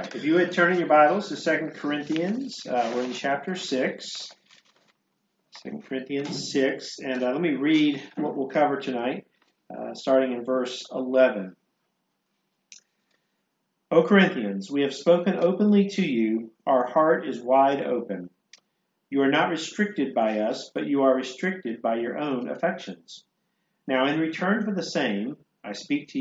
right, if you would turn in your Bibles to 2 Corinthians, we're in chapter 6. 2 Corinthians 6, and let me read what we'll cover tonight, starting in verse 11. O Corinthians, we have spoken openly to you. Our heart is wide open. You are not restricted by us, but you are restricted by your own affections. Now, in return for the same, I speak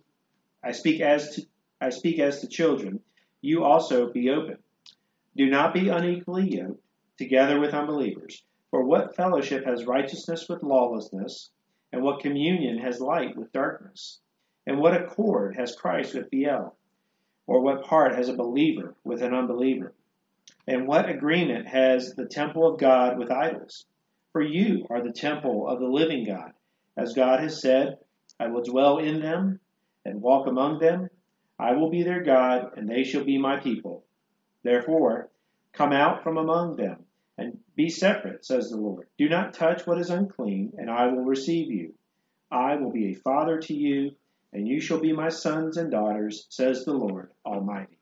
as to children. You also be open. Do not be unequally yoked together with unbelievers. For what fellowship has righteousness with lawlessness? And what communion has light with darkness? And what accord has Christ with Belial? Or what part has a believer with an unbeliever? And what agreement has the temple of God with idols? For you are the temple of the living God. As God has said, I will dwell in them and walk among them. I will be their God, and they shall be my people. Therefore, come out from among them, and be separate, says the Lord. Do not touch what is unclean, and I will receive you. I will be a father to you, and you shall be my sons and daughters, says the Lord Almighty.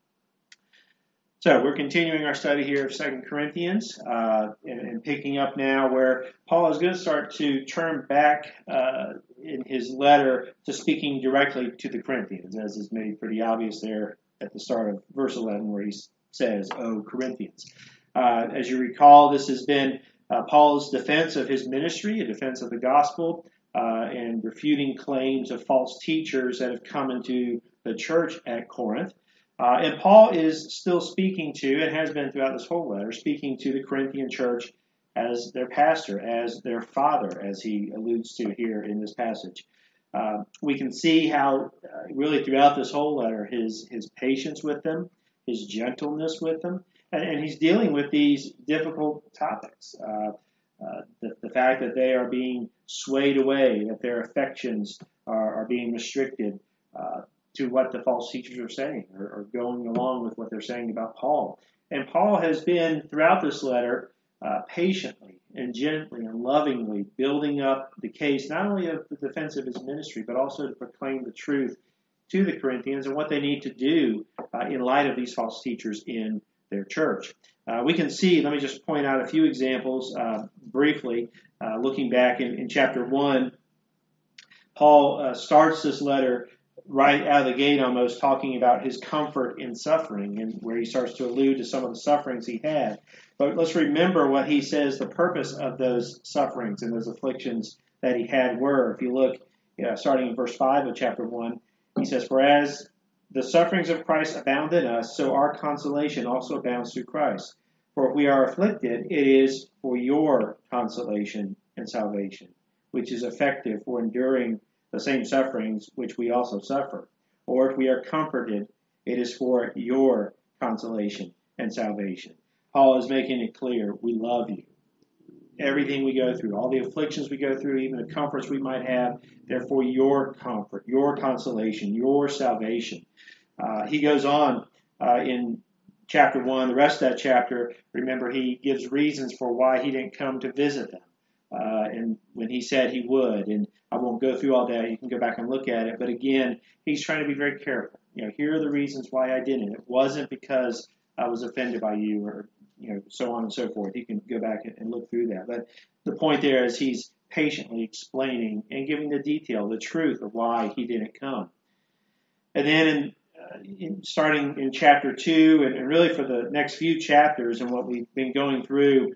So we're continuing our study here of 2 Corinthians, and picking up now where Paul is going to start to turn back in his letter to speaking directly to the Corinthians, as is made pretty obvious there at the start of verse 11 where he says, O Corinthians. As you recall, this has been Paul's defense of his ministry, a defense of the gospel, and refuting claims of false teachers that have come into the church at Corinth. And Paul is still speaking to, and has been throughout this whole letter, speaking to the Corinthian church as their pastor, as their father, as he alludes to here in this passage. We can see how, really throughout this whole letter, his patience with them, his gentleness with them, and he's dealing with these difficult topics. The fact that they are being swayed away, that their affections are being restricted to what the false teachers are saying, or going along with what they're saying about Paul. And Paul has been, throughout this letter, patiently and gently and lovingly building up the case, not only of the defense of his ministry, but also to proclaim the truth to the Corinthians and what they need to do in light of these false teachers in their church. We can see, let me just point out a few examples briefly. Looking back in chapter 1, Paul starts this letter right out of the gate almost talking about his comfort in suffering, and where he starts to allude to some of the sufferings he had. But let's remember what he says the purpose of those sufferings and those afflictions that he had were. If you look, starting in verse 5 of chapter 1, he says, For as the sufferings of Christ abound in us, so our consolation also abounds through Christ. For if we are afflicted, it is for your consolation and salvation, which is effective for enduring the same sufferings which we also suffer. Or if we are comforted, it is for your consolation and salvation. Paul is making it clear, we love you. Everything we go through, all the afflictions we go through, even the comforts we might have, they're for your comfort, your consolation, your salvation. He goes on in chapter 1, the rest of that chapter, remember, he gives reasons for why he didn't come to visit them. And when he said he would, and I won't go through all that, you can go back and look at it. But again, he's trying to be very careful. Here are the reasons why I didn't. It wasn't because I was offended by you, or so on and so forth. You can go back and look through that. But the point there is he's patiently explaining and giving the detail, the truth of why he didn't come. And then starting in chapter 2, and really for the next few chapters and what we've been going through,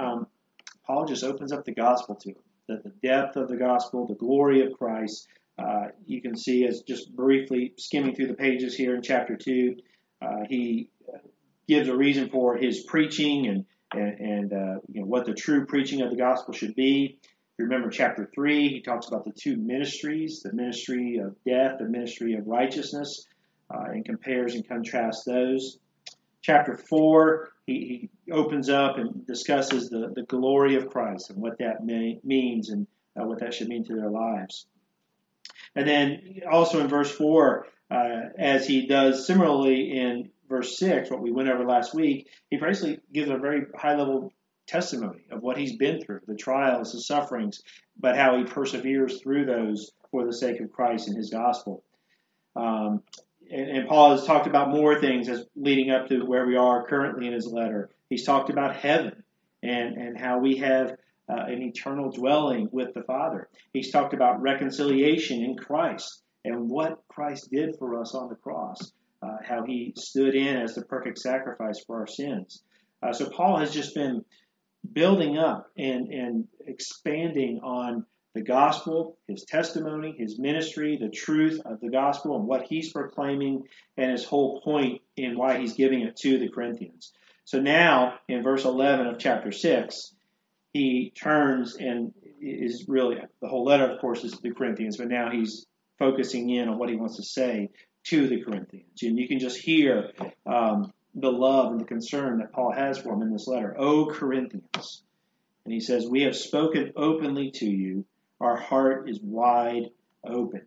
Paul just opens up the gospel to him. The depth of the gospel, the glory of Christ. You can see, as just briefly skimming through the pages here in chapter 2, he gives a reason for his preaching and what the true preaching of the gospel should be. If you remember chapter 3, he talks about the two ministries, the ministry of death, the ministry of righteousness, and compares and contrasts those. Chapter 4, he opens up and discusses the glory of Christ and what that means and what that should mean to their lives. And then also in verse 4, as he does similarly in verse 6, what we went over last week, he basically gives a very high-level testimony of what he's been through, the trials, the sufferings, but how he perseveres through those for the sake of Christ and his gospel. and Paul has talked about more things as leading up to where we are currently in his letter. He's talked about heaven and how we have an eternal dwelling with the Father. He's talked about reconciliation in Christ and what Christ did for us on the cross, how he stood in as the perfect sacrifice for our sins. So Paul has just been building up and expanding on the gospel, his testimony, his ministry, the truth of the gospel, and what he's proclaiming, and his whole point in why he's giving it to the Corinthians. So now, in verse 11 of chapter 6, he turns and is really, the whole letter, of course, is to the Corinthians, but now he's focusing in on what he wants to say to the Corinthians. And you can just hear the love and the concern that Paul has for them in this letter. O Corinthians. And he says, we have spoken openly to you. Our heart is wide open.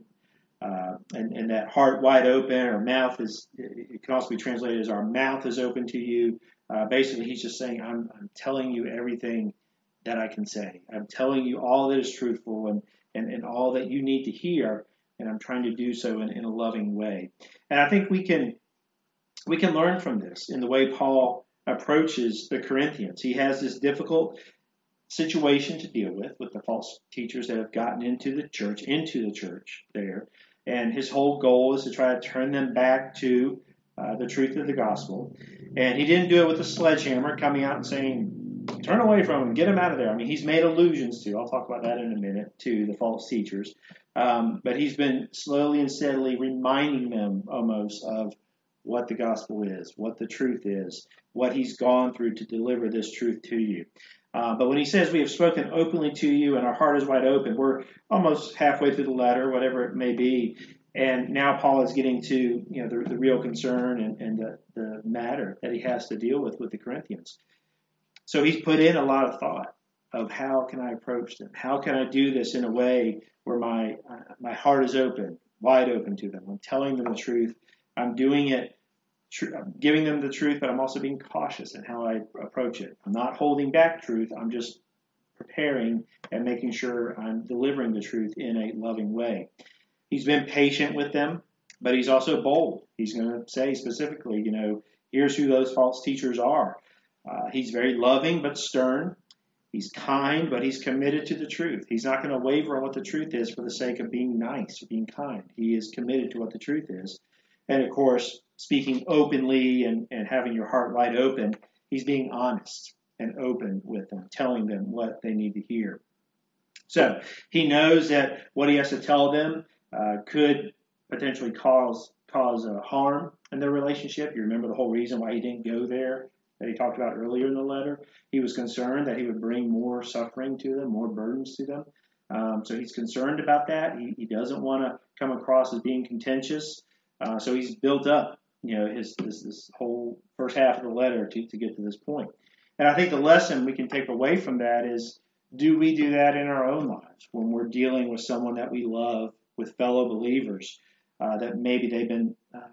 And that heart wide open, or mouth is, it can also be translated as our mouth is open to you. Basically, he's just saying, I'm telling you everything that I can say. I'm telling you all that is truthful and all that you need to hear, and I'm trying to do so in a loving way. And I think we can learn from this in the way Paul approaches the Corinthians. He has this difficult situation to deal with the false teachers that have gotten into the church there. And his whole goal is to try to turn them back to the truth of the gospel. And he didn't do it with a sledgehammer coming out and saying, turn away from them, get them out of there. I mean, he's made allusions to, I'll talk about that in a minute, to the false teachers. But he's been slowly and steadily reminding them almost of what the gospel is, what the truth is, what he's gone through to deliver this truth to you. But when he says we have spoken openly to you and our heart is wide open, we're almost halfway through the letter, whatever it may be. And now Paul is getting to the real concern and the matter that he has to deal with the Corinthians. So he's put in a lot of thought of how can I approach them? How can I do this in a way where my heart is open, wide open to them? I'm telling them the truth. I'm doing it, giving them the truth, but I'm also being cautious in how I approach it. I'm not holding back truth. I'm just preparing and making sure I'm delivering the truth in a loving way. He's been patient with them, but he's also bold. He's going to say specifically, here's who those false teachers are. He's very loving but stern. He's kind, but he's committed to the truth. He's not going to waver on what the truth is for the sake of being nice or being kind. He is committed to what the truth is. And, of course, speaking openly and having your heart wide open, he's being honest and open with them, telling them what they need to hear. So he knows that what he has to tell them could potentially cause harm in their relationship. You remember the whole reason why he didn't go there that he talked about earlier in the letter. He was concerned that he would bring more suffering to them, more burdens to them. So he's concerned about that. He doesn't want to come across as being contentious. So he's built up, this whole first half of the letter to get to this point. And I think the lesson we can take away from that is, do we do that in our own lives when we're dealing with someone that we love, with fellow believers, that maybe they've been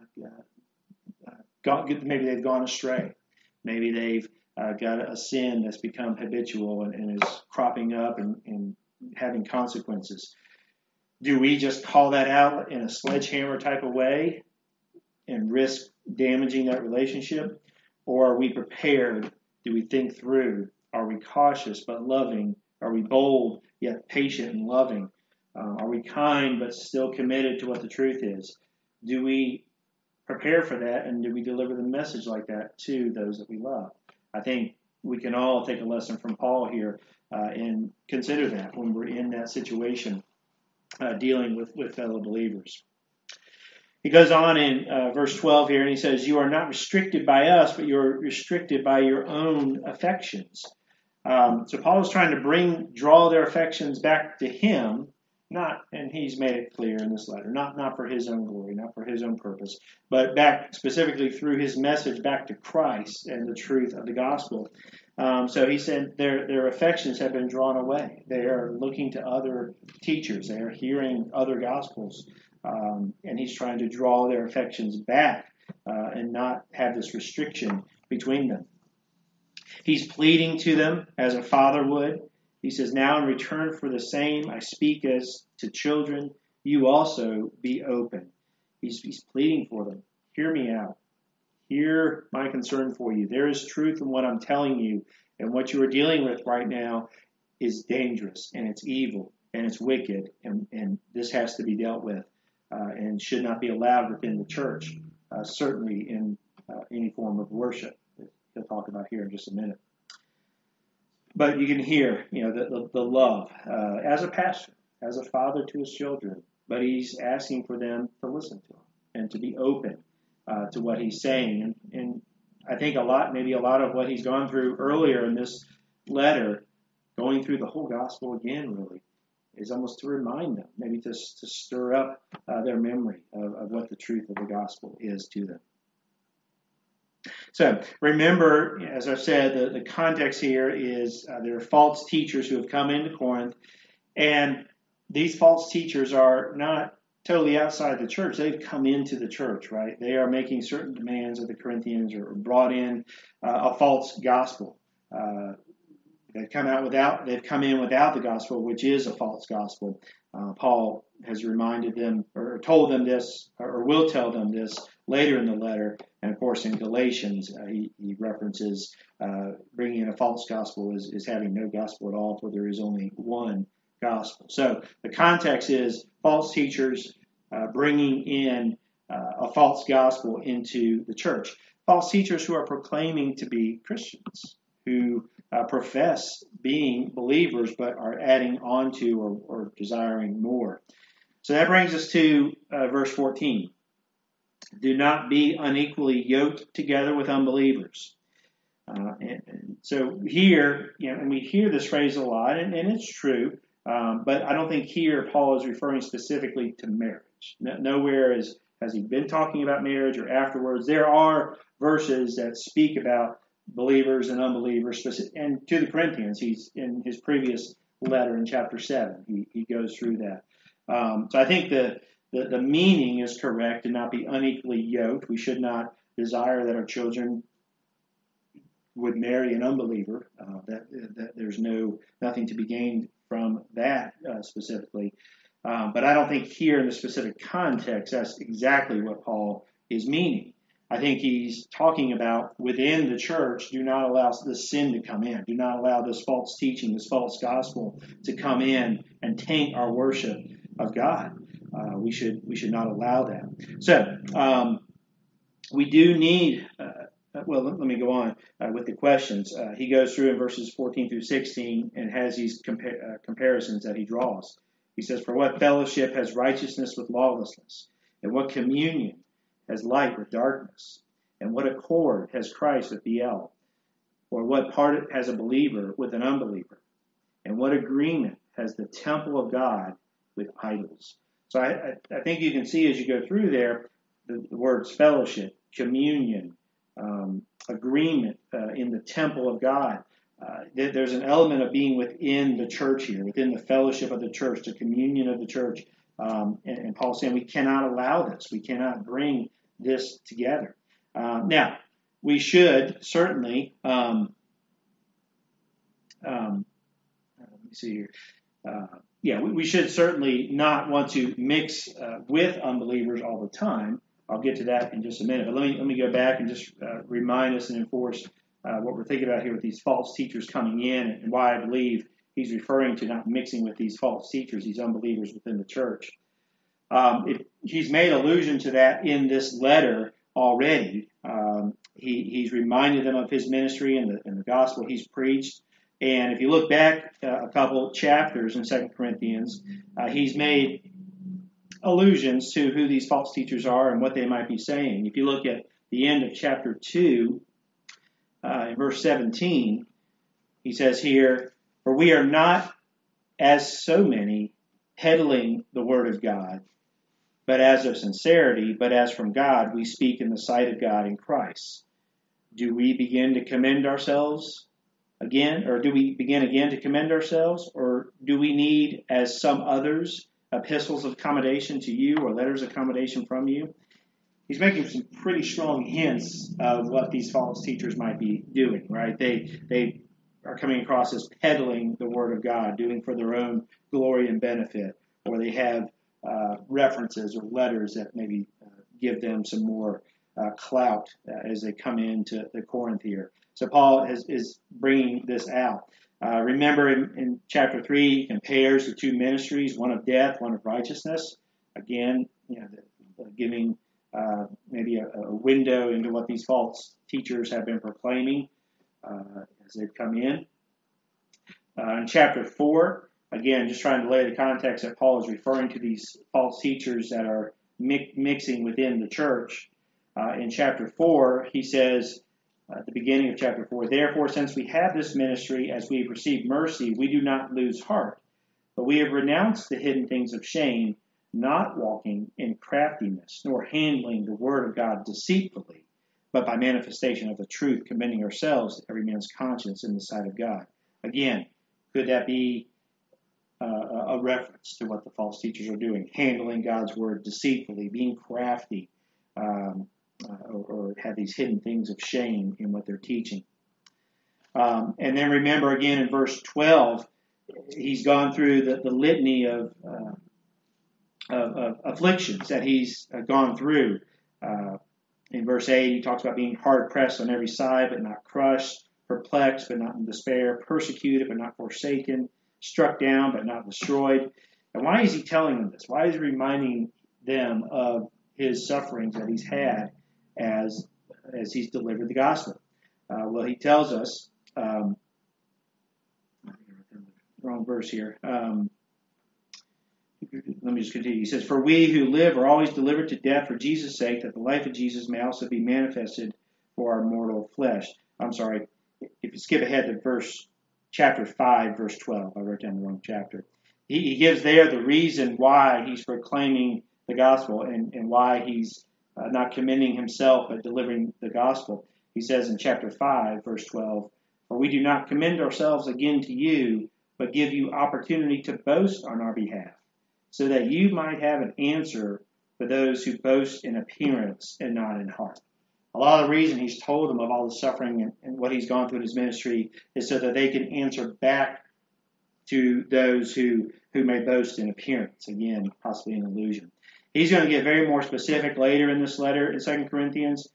maybe they've gone astray, maybe they've got a sin that's become habitual and is cropping up and having consequences. Do we just call that out in a sledgehammer type of way and risk damaging that relationship? Or are we prepared? Do we think through? Are we cautious but loving? Are we bold yet patient and loving? Are we kind but still committed to what the truth is? Do we prepare for that, and do we deliver the message like that to those that we love? I think we can all take a lesson from Paul here and consider that when we're in that situation. Dealing with fellow believers. He goes on in verse 12 here, and he says, you are not restricted by us, but you're restricted by your own affections. So Paul is trying to draw their affections back to him, and he's made it clear in this letter, not for his own glory, not for his own purpose, but back specifically through his message back to Christ and the truth of the gospel. So he said their affections have been drawn away. They are looking to other teachers. They are hearing other gospels. And he's trying to draw their affections back and not have this restriction between them. He's pleading to them as a father would. He says, now in return for the same I speak as to children, you also be open. He's pleading for them. Hear me out. Hear my concern for you. There is truth in what I'm telling you, and what you are dealing with right now is dangerous, and it's evil, and it's wicked, and this has to be dealt with, and should not be allowed within the church, certainly in any form of worship. He'll talk about here in just a minute. But you can hear, the love as a pastor, as a father to his children. But he's asking for them to listen to him and to be open to what he's saying. And I think maybe a lot of what he's gone through earlier in this letter, going through the whole gospel again, really, is almost to remind them, maybe to stir up their memory of what the truth of the gospel is to them. So remember, as I've said, the context here is there are false teachers who have come into Corinth, and these false teachers are not totally outside the church. They've come into the church, right? They are making certain demands of the Corinthians, or brought in a false gospel. They've come in without the gospel, which is a false gospel. Paul has reminded them, or told them this, or will tell them this later in the letter. And of course, in Galatians, he references bringing in a false gospel is having no gospel at all, for there is only one gospel. So the context is false teachers bringing in a false gospel into the church. False teachers who are proclaiming to be Christians, who profess being believers, but are adding on to or desiring more. So that brings us to verse 14. Do not be unequally yoked together with unbelievers. And so here, and we hear this phrase a lot, and it's true, but I don't think here Paul is referring specifically to marriage. Nowhere has he been talking about marriage or afterwards. There are verses that speak about believers and unbelievers, and to the Corinthians, he's in his previous letter in chapter 7. He goes through that. So I think the meaning is correct, to not be unequally yoked. We should not desire that our children would marry an unbeliever. That there's nothing to be gained from that specifically. But I don't think here in the specific context that's exactly what Paul is meaning. I think he's talking about within the church, do not allow this sin to come in. Do not allow this false teaching, this false gospel to come in and taint our worship of God. We should not allow that. So we do need, let me go on with the questions. He goes through in verses 14 through 16 and has these comparisons that he draws. He says, for what fellowship has righteousness with lawlessness? And what communion has light with darkness? And what accord has Christ with Belial? Or what part has a believer with an unbeliever? And what agreement has the temple of God with idols? So I think you can see as you go through there, the words fellowship, communion, agreement in the temple of God. There's an element of being within the church here, within the fellowship of the church, the communion of the church. And Paul's saying we cannot allow this. We cannot bring this together. Now, we should certainly, let me see here. We should certainly not want to mix with unbelievers all the time. I'll get to that in just a minute. But let me go back and just remind us and enforce what we're thinking about here with these false teachers coming in, and why I believe he's referring to not mixing with these false teachers, these unbelievers within the church. He's made allusion to that in this letter already. He's reminded them of his ministry and the gospel he's preached. And if you look back a couple chapters in 2 Corinthians, he's made allusions to who these false teachers are and what they might be saying. If you look at the end of chapter 2, in verse 17, he says here, for we are not as so many peddling the word of God, but as of sincerity, but as from God, we speak in the sight of God in Christ. Do we begin to commend ourselves again, or do we begin again to commend ourselves, or do we need, as some others, epistles of commendation to you or letters of commendation from you? He's making some pretty strong hints of what these false teachers might be doing, right? They are coming across as peddling the word of God, doing for their own glory and benefit, or they have references or letters that maybe give them some more clout as they come into the Corinth here. So Paul is bringing this out. Remember in chapter 3, he compares the two ministries, one of death, one of righteousness. Again, giving maybe a window into what these false teachers have been proclaiming as they've come in. In chapter 4, again, just trying to lay the context that Paul is referring to these false teachers that are mixing within the church. In chapter 4, he says, at the beginning of chapter 4, therefore, since we have this ministry, as we have received mercy, we do not lose heart. But we have renounced the hidden things of shame, not walking in craftiness, nor handling the word of God deceitfully, but by manifestation of the truth, commending ourselves to every man's conscience in the sight of God. Again, could that be a reference to what the false teachers are doing? Handling God's word deceitfully, being crafty, or have these hidden things of shame in what they're teaching. And then remember again in verse 12, he's gone through the litany of afflictions that he's gone through. In verse 8, he talks about being hard pressed on every side, but not crushed, perplexed, but not in despair, persecuted, but not forsaken, struck down, but not destroyed. And why is he telling them this? Why is he reminding them of his sufferings that he's had as he's delivered the gospel? Well, he tells us, wrong verse here. Let me just continue. He says, for we who live are always delivered to death for Jesus' sake, that the life of Jesus may also be manifested for our mortal flesh. I'm sorry, if you skip ahead to chapter 5, verse 12. I wrote down the wrong chapter. He gives there the reason why he's proclaiming the gospel and why he's not commending himself but delivering the gospel. He says in chapter 5, verse 12, for we do not commend ourselves again to you, but give you opportunity to boast on our behalf, so that you might have an answer for those who boast in appearance and not in heart. A lot of the reason he's told them of all the suffering and what he's gone through in his ministry is so that they can answer back to those who may boast in appearance. Again, possibly an illusion. He's going to get very more specific later in this letter in 2 Corinthians.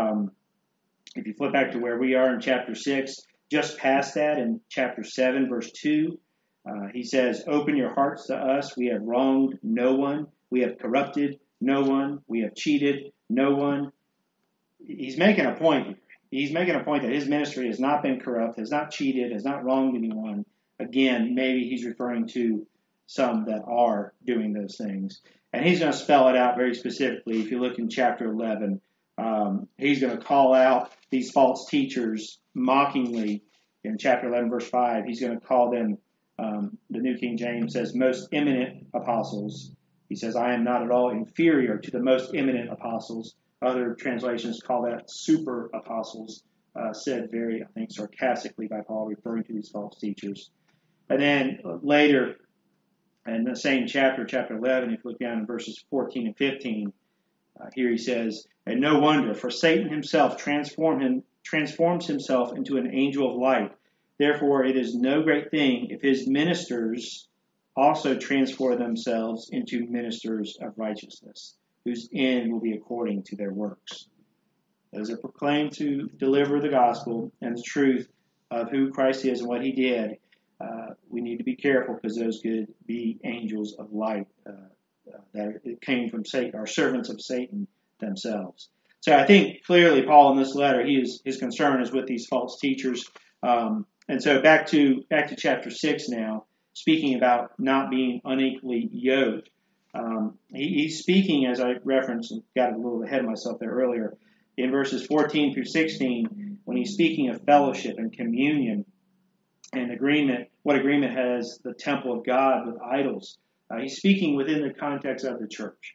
If you flip back to where we are in chapter 6, just past that in chapter 7, verse 2, he says, open your hearts to us. We have wronged no one. We have corrupted no one. We have cheated no one. He's making a point here. He's making a point that his ministry has not been corrupt, has not cheated, has not wronged anyone. Again, maybe he's referring to some that are doing those things. And he's going to spell it out very specifically. If you look in chapter 11, he's going to call out these false teachers mockingly. In chapter 11, verse 5, he's going to call them, the New King James says, most eminent apostles. He says, I am not at all inferior to the most eminent apostles. Other translations call that super apostles, said very, I think, sarcastically by Paul, referring to these false teachers. And then later, in the same chapter, chapter 11, if you look down in verses 14 and 15, here he says, and no wonder, for Satan himself transforms himself into an angel of light. Therefore, it is no great thing if his ministers also transform themselves into ministers of righteousness, whose end will be according to their works. Those that proclaim to deliver the gospel and the truth of who Christ is and what he did, we need to be careful because those could be angels of light that came from Satan, or servants of Satan themselves. So I think clearly Paul in this letter, his concern is with these false teachers. And so back to chapter 6 now, speaking about not being unequally yoked. He's speaking, as I referenced, and got a little ahead of myself there earlier, in verses 14 through 16, when he's speaking of fellowship and communion and agreement, what agreement has the temple of God with idols. He's speaking within the context of the church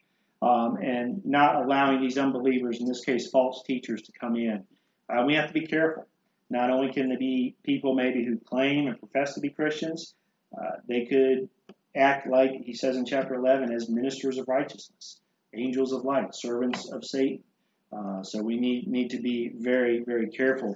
and not allowing these unbelievers, in this case false teachers, to come in. We have to be careful. Not only can there be people maybe who claim and profess to be Christians, they could act like, he says in chapter 11, as ministers of righteousness, angels of light, servants of Satan. So we need to be very, very careful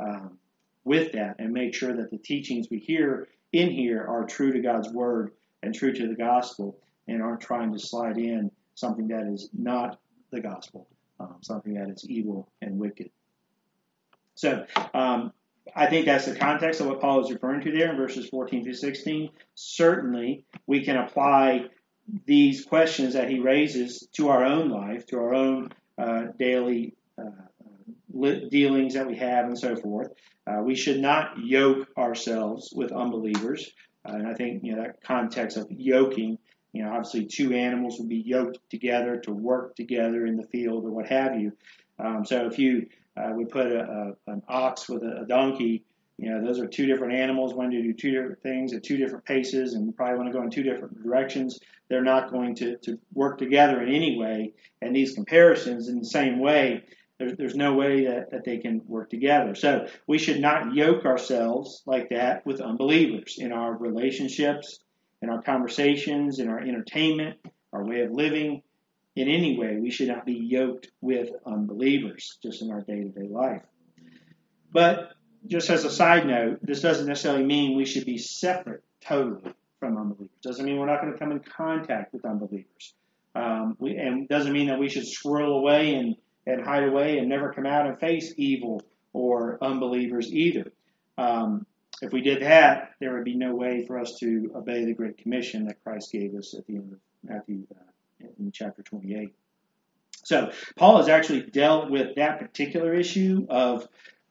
with that and make sure that the teachings we hear in here are true to God's word and true to the gospel and aren't trying to slide in something that is not the gospel, something that is evil and wicked. So I think that's the context of what Paul is referring to there in verses 14 through 16. Certainly, we can apply these questions that he raises to our own life, to our own daily dealings that we have and so forth. We should not yoke ourselves with unbelievers. And I think that context of yoking, obviously two animals would be yoked together to work together in the field or what have you. So if you would put an ox with a donkey, those are two different animals, want to do two different things at two different paces and probably want to go in two different directions. They're not going to work together in any way. And these comparisons in the same way, there's no way that they can work together. So we should not yoke ourselves like that with unbelievers in our relationships, in our conversations, in our entertainment, our way of living. In any way, we should not be yoked with unbelievers just in our day-to-day life. But just as a side note, this doesn't necessarily mean we should be separate totally from unbelievers. Doesn't mean we're not going to come in contact with unbelievers. And doesn't mean that we should swirl away and hide away and never come out and face evil or unbelievers either. If we did that, there would be no way for us to obey the Great Commission that Christ gave us at the end of Matthew in chapter 28. So Paul has actually dealt with that particular issue of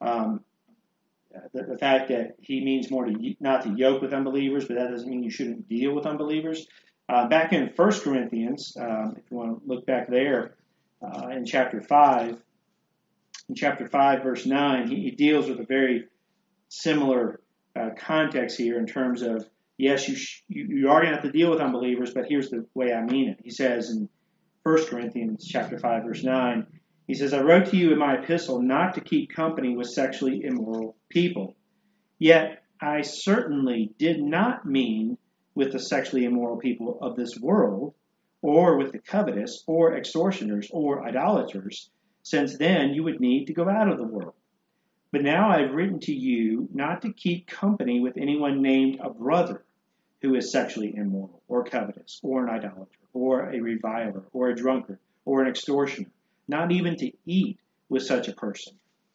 the fact that he means more not to yoke with unbelievers, but that doesn't mean you shouldn't deal with unbelievers. Back in 1 Corinthians, if you want to look back there, in chapter 5, verse 9, he deals with a very similar context here in terms of, yes, you are going to have to deal with unbelievers, but here's the way I mean it. He says in 1 Corinthians chapter 5, verse 9, he says, I wrote to you in my epistle not to keep company with sexually immoral people. Yet I certainly did not mean with the sexually immoral people of this world, or with the covetous, or extortioners, or idolaters, since then you would need to go out of the world. But now I have written to you not to keep company with anyone named a brother who is sexually immoral, or covetous, or an idolater, or a reviler, or a drunkard, or an extortioner, not even to eat with such a person.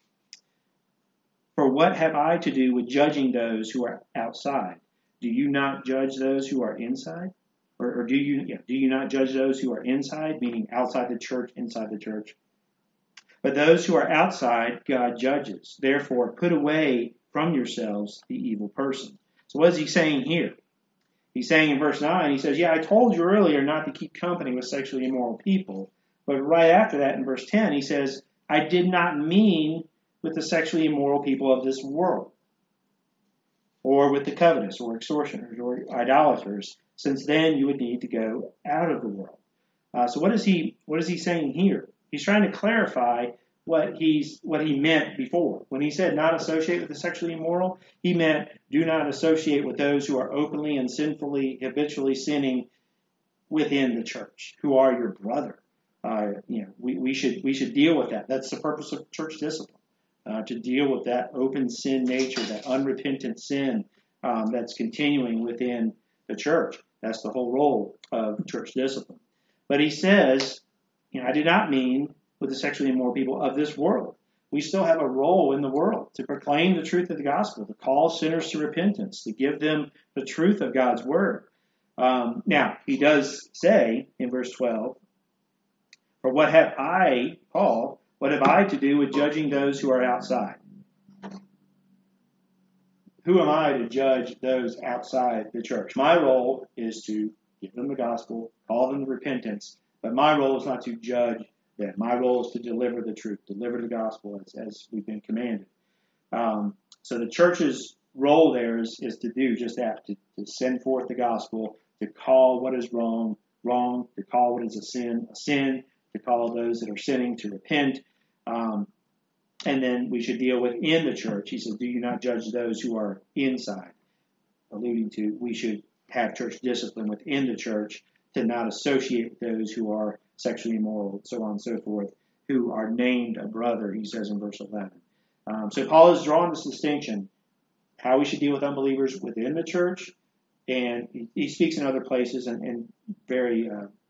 For what have I to do with judging those who are outside? Do you not judge those who are inside? Or do you not judge those who are inside, meaning outside the church, inside the church? But those who are outside, God judges. Therefore, put away from yourselves the evil person. So what is he saying here? He's saying in verse 9, he says, I told you earlier not to keep company with sexually immoral people. But right after that, in verse 10, he says, I did not mean with the sexually immoral people of this world, or with the covetous, or extortioners, or idolaters, since then you would need to go out of the world. So what is he saying here? He's trying to clarify what he meant before. When he said not associate with the sexually immoral, he meant do not associate with those who are openly and sinfully, habitually sinning within the church, who are your brother. We should deal with that. That's the purpose of church discipline, to deal with that open sin nature, that unrepentant sin that's continuing within the church. That's the whole role of church discipline. But he says, I did not mean with the sexually immoral people of this world. We still have a role in the world to proclaim the truth of the gospel, to call sinners to repentance, to give them the truth of God's word. Now, he does say in verse 12, for what have I, Paul, what have I to do with judging those who are outside? Who am I to judge those outside the church? My role is to give them the gospel, call them to repentance, but my role is not to judge them. My role is to deliver the truth, deliver the gospel as we've been commanded. So the church's role there is to do just that, to send forth the gospel, to call what is wrong, to call what is a sin, to call those that are sinning to repent. And then we should deal within the church. He says, do you not judge those who are inside? Alluding to we should have church discipline within the church to not associate with those who are sexually immoral, so on and so forth, who are named a brother, he says in verse 11. So Paul has drawn this distinction, how we should deal with unbelievers within the church, and he speaks in other places and very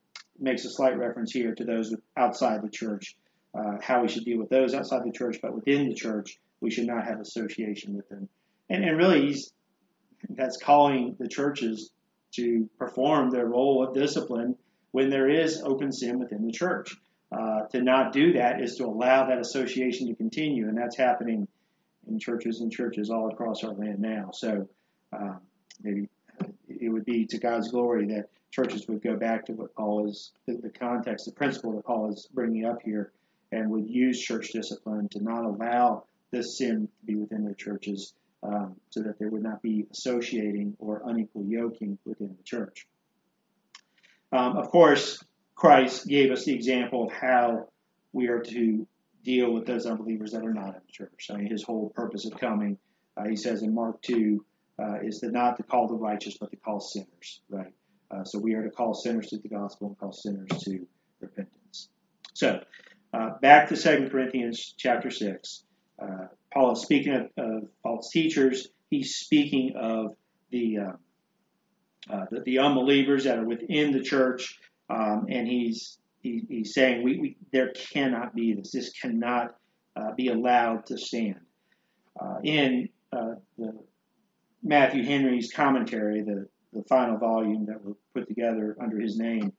makes a slight reference here to those outside the church, how we should deal with those outside the church, but within the church, we should not have association with them. And really, that's calling the churches to perform their role of discipline when there is open sin within the church. To not do that is to allow that association to continue, and that's happening in churches all across our land now. So maybe it would be to God's glory that churches would go back to what Paul is, the context, the principle that Paul is bringing up here, and would use church discipline to not allow this sin to be within their churches, so that there would not be associating or unequal yoking within the church. Of course, Christ gave us the example of how we are to deal with those unbelievers that are not in the church. I mean, his whole purpose of coming, he says in Mark 2, is to not to call the righteous, but to call sinners, right? So we are to call sinners to the gospel and call sinners to repentance. So back to 2 Corinthians chapter 6. Paul is speaking of false teachers. He's speaking of the unbelievers that are within the church, and he's saying there cannot be this. This cannot be allowed to stand. In the Matthew Henry's commentary, the final volume that was put together under his name,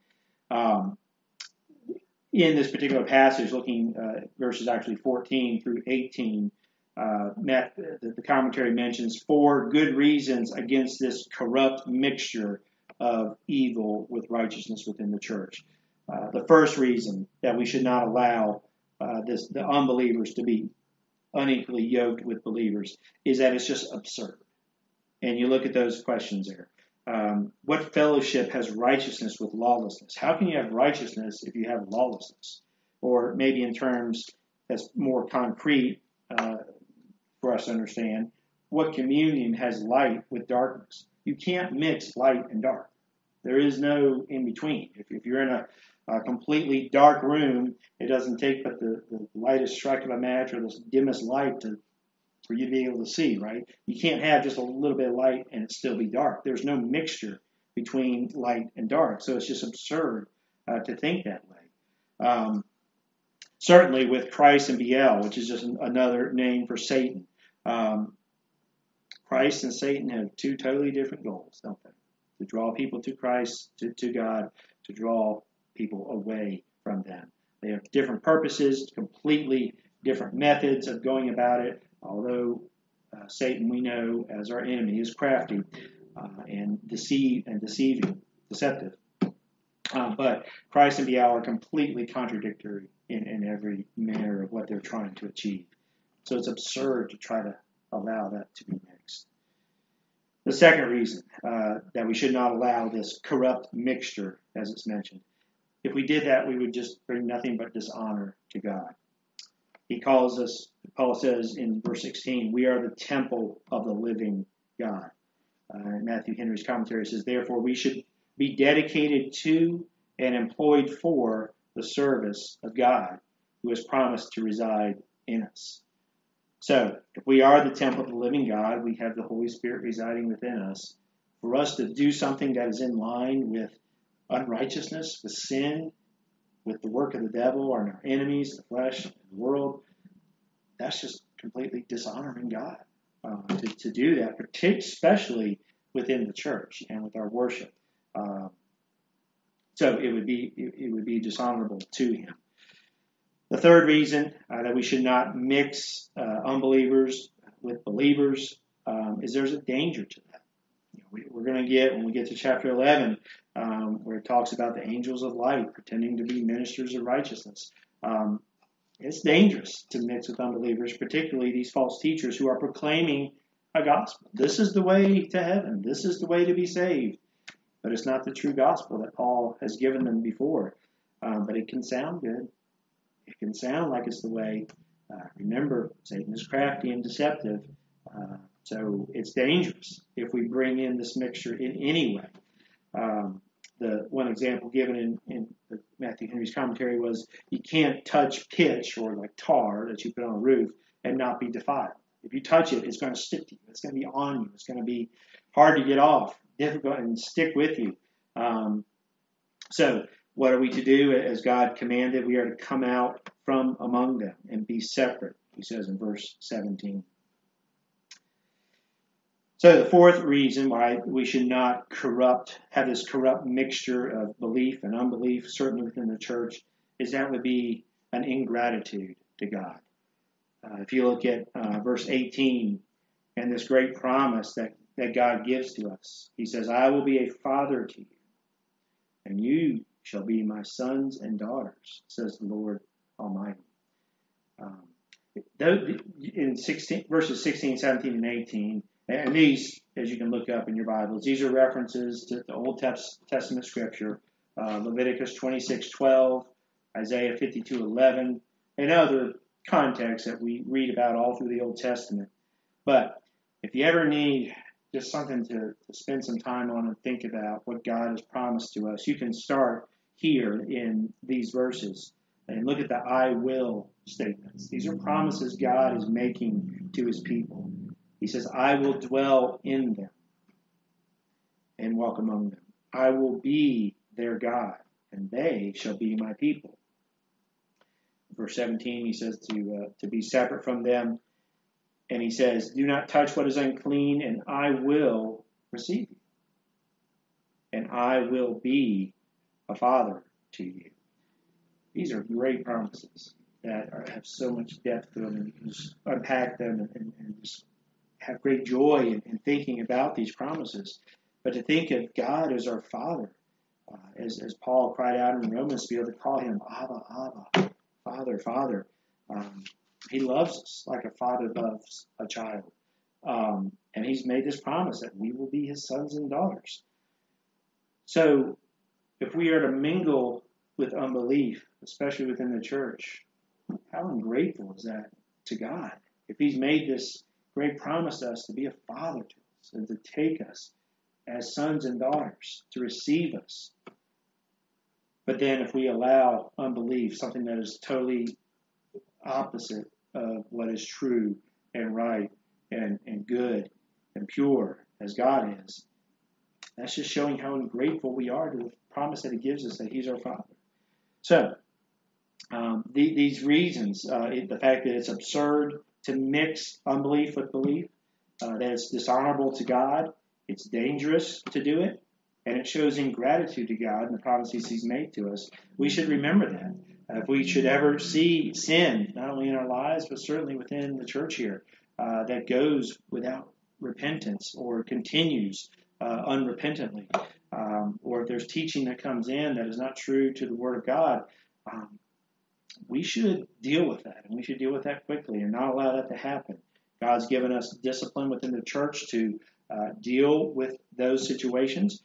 in this particular passage, looking at verses actually 14 through 18, the commentary mentions 4 good reasons against this corrupt mixture of evil with righteousness within the church. The first reason that we should not allow the unbelievers to be unequally yoked with believers is that it's just absurd. And you look at those questions there. What fellowship has righteousness with lawlessness? How can you have righteousness if you have lawlessness? Or maybe in terms that's more concrete for us to understand, what communion has light with darkness? You can't mix light and dark. There is no in between. If you're in a completely dark room, it doesn't take but the lightest strike of a match or the dimmest light for you to be able to see, right? You can't have just a little bit of light and it still be dark. There's no mixture between light and dark. So it's just absurd to think that way. Certainly with Christ and Belial, which is just another name for Satan. Christ and Satan have 2 totally different goals, don't they? To draw people to Christ, to God, to draw people away from them. They have different purposes, completely different methods of going about it, although Satan, we know, as our enemy, is crafty and deceptive. But Christ and Belial are completely contradictory in every manner of what they're trying to achieve. So it's absurd to try to allow that to be mixed. The second reason that we should not allow this corrupt mixture, as it's mentioned, if we did that, we would just bring nothing but dishonor to God. He calls us, Paul says in verse 16, we are the temple of the living God. Matthew Henry's commentary says, therefore, we should be dedicated to and employed for the service of God, who has promised to reside in us. So, if we are the temple of the living God, we have the Holy Spirit residing within us. For us to do something that is in line with unrighteousness, with sin, with the work of the devil and our enemies, the flesh, and the world, that's just completely dishonoring God. To do that, especially within the church and with our worship. So it would be dishonorable to Him. The third reason that we should not mix unbelievers with believers is there's a danger to that. We're going to get, when we get to chapter 11, where it talks about the angels of light pretending to be ministers of righteousness. It's dangerous to mix with unbelievers, particularly these false teachers who are proclaiming a gospel. This is the way to heaven. This is the way to be saved. But it's not the true gospel that Paul has given them before. But it can sound good. It can sound like it's the way. Remember, Satan is crafty and deceptive. So it's dangerous if we bring in this mixture in any way. The one example given in Matthew Henry's commentary was you can't touch pitch or like tar that you put on a roof and not be defiled. If you touch it, it's going to stick to you. It's going to be on you. It's going to be hard to get off, difficult, and stick with you. So What are we to do as God commanded? We are to come out from among them and be separate, he says in verse 17. So the fourth reason why we should not have this corrupt mixture of belief and unbelief, certainly within the church, is that would be an ingratitude to God. If you look at verse 18 and this great promise that God gives to us, he says, I will be a father to you, and you shall be my sons and daughters, says the Lord Almighty. In verses 16, 17, and 18, and these, as you can look up in your Bibles, these are references to the Old Testament scripture, Leviticus 26:12, Isaiah 52:11, and other contexts that we read about all through the Old Testament. But if you ever need just something to spend some time on and think about what God has promised to us, you can start here in these verses and look at the I will statements. These are promises God is making to his people. He says, I will dwell in them and walk among them. I will be their God, and they shall be my people. Verse 17, he says to be separate from them. And he says, do not touch what is unclean, and I will receive you. And I will be a father to you. These are great promises that have so much depth to them, and you can just unpack them and just have great joy in thinking about these promises. But to think of God as our Father, as Paul cried out in Romans, to be able to call him Abba, Abba, Father, Father. He loves us like a father loves a child. And he's made this promise that we will be his sons and daughters. So if we are to mingle with unbelief, especially within the church, how ungrateful is that to God? If he's made this great promise to us to be a father to us and to take us as sons and daughters, to receive us. But then if we allow unbelief, something that is totally opposite of what is true and right and good and pure as God is, that's just showing how ungrateful we are to the promise that he gives us that he's our Father. So, these reasons, the fact that it's absurd to mix unbelief with belief, that it's dishonorable to God, it's dangerous to do it, and it shows ingratitude to God and the promises he's made to us. We should remember that. If we should ever see sin, not only in our lives, but certainly within the church here, that goes without repentance or continues unrepentantly, or if there's teaching that comes in that is not true to the Word of God, we should deal with that, and we should deal with that quickly and not allow that to happen. God's given us discipline within the church to deal with those situations.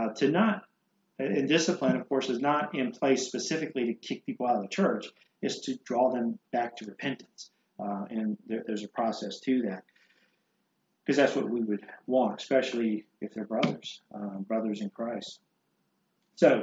And discipline, of course, is not in place specifically to kick people out of the church. It's to draw them back to repentance. And there's a process to that. Because that's what we would want, especially if they're brothers in Christ. So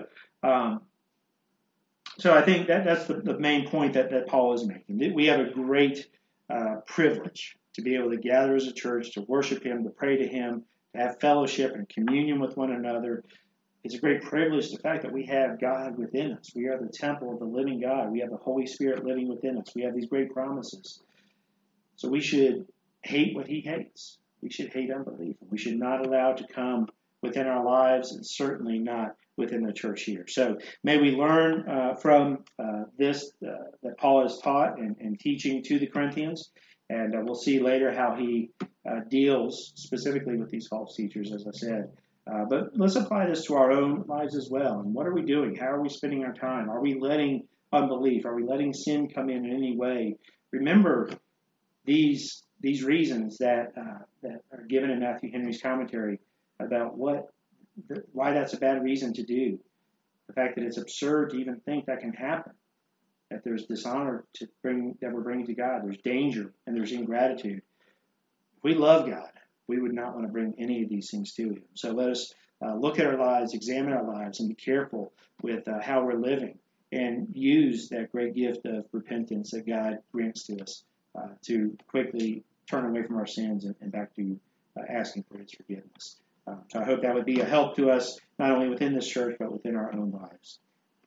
I think that's the main point that Paul is making. We have a great privilege to be able to gather as a church, to worship him, to pray to him, to have fellowship and communion with one another. It's a great privilege, the fact that we have God within us. We are the temple of the living God. We have the Holy Spirit living within us. We have these great promises. So we should hate what he hates. We should hate unbelief. We should not allow it to come within our lives, and certainly not within the church here. So may we learn from this that Paul has taught and teaching to the Corinthians. And we'll see later how he deals specifically with these false teachers, as I said. But let's apply this to our own lives as well. And what are we doing? How are we spending our time? Are we letting unbelief? Are we letting sin come in any way? Remember these reasons that are given in Matthew Henry's commentary about why that's a bad reason to do. The fact that it's absurd to even think that can happen. That there's dishonor that we're bringing to God. There's danger and there's ingratitude. If we love God, we would not want to bring any of these things to him. So let us look at our lives, examine our lives, and be careful with how we're living, and use that great gift of repentance that God grants to us to quickly turn away from our sins and back to asking for his forgiveness. So I hope that would be a help to us, not only within this church, but within our own lives.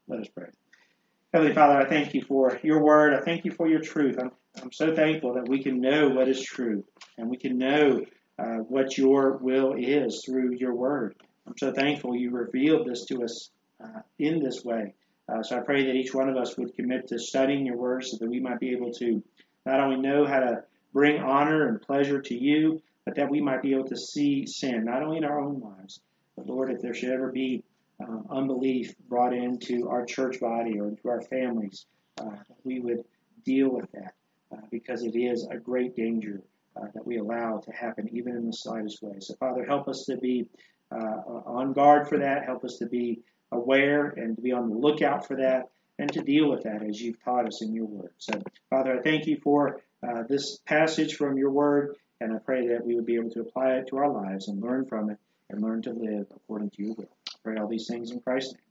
Let us pray. Heavenly Father, I thank you for your word. I thank you for your truth. I'm so thankful that we can know what is true, and we can know what your will is through your word. I'm so thankful you revealed this to us in this way. So I pray that each one of us would commit to studying your word so that we might be able to not only know how to bring honor and pleasure to you, but that we might be able to see sin, not only in our own lives, but Lord, if there should ever be unbelief brought into our church body or into our families, we would deal with that because it is a great danger that we allow to happen even in the slightest way. So Father, help us to be on guard for that. Help us to be aware and to be on the lookout for that and to deal with that as you've taught us in your word. So Father, I thank you for this passage from your word, and I pray that we would be able to apply it to our lives and learn from it and learn to live according to your will. I pray all these things in Christ's name.